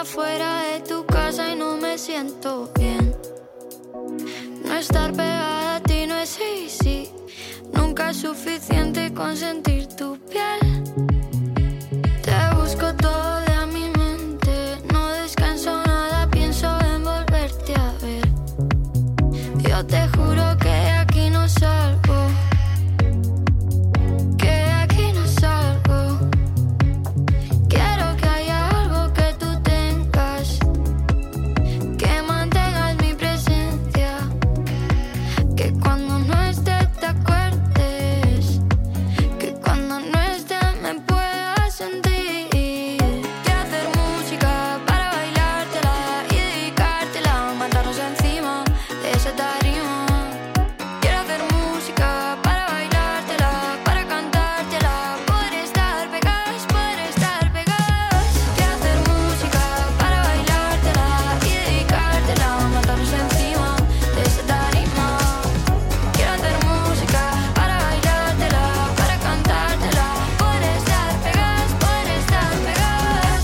afuera de tu casa y no me siento bien. No estar pegada a ti no es easy. Nunca es suficiente con sentir tu piel. Te busco todo de mi mente. No descanso nada, pienso en volverte a ver. Yo te juro que de aquí no salgo. Que de aquí no salgo. Quiero que haya algo que tú tengas, que mantengas mi presencia, que cuando no esté te acuerdes, que cuando no esté me puedas sentir. Quiero hacer música para bailártela y dedicártela, matarnos encima de esa tarima. Quiero hacer música para bailártela, para cantártela, poder estar pegadas, poder estar pegadas. Quiero hacer música para bailártela y dedicártela, matarnos encima de esa tarima. Quiero hacer música para bailártela, para cantártela, poder estar pegadas, poder estar pegadas.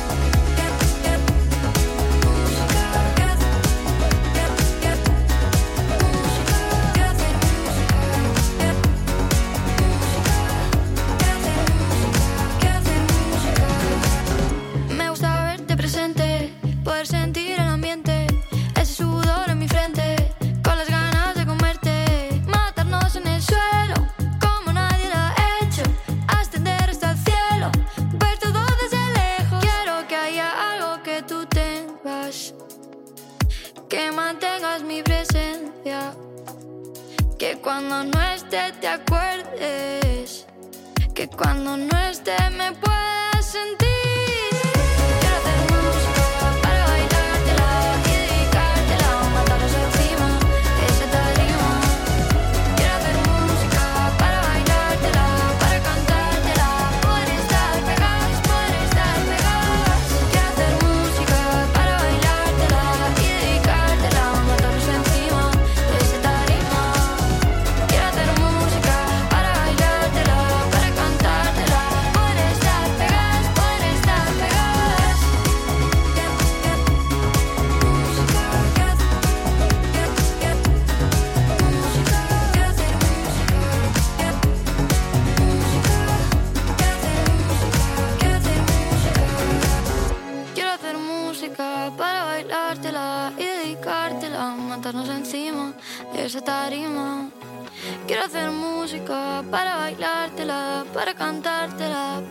Me gusta verte presente, poder sentir el ambiente, ese sudor en mi frente, con las ganas de comerte, matarnos en el suelo, como nadie lo ha hecho, ascender hasta el cielo, ver todo desde lejos. Quiero que haya algo que tú tengas, que mantengas mi presencia, que cuando no esté te acuerdes, que cuando no esté me puedas sentir. Quiero hacer música para bailártela y dedicártela, matarnos encima de esa tarima. Quiero hacer música para bailártela, para cantártela, poder estar pegadas, poder estar pegadas. Quiero hacer música para bailártela y dedicártela, matarnos encima de esa tarima. Quiero hacer música para bailártela, para cantártela, poder estar pegadas, poder estar pegadas. Quiero hacer música para bailártela y dedicártela, matarnos encima de esa tarima. Quiero hacer música para bailártela, para cantártela,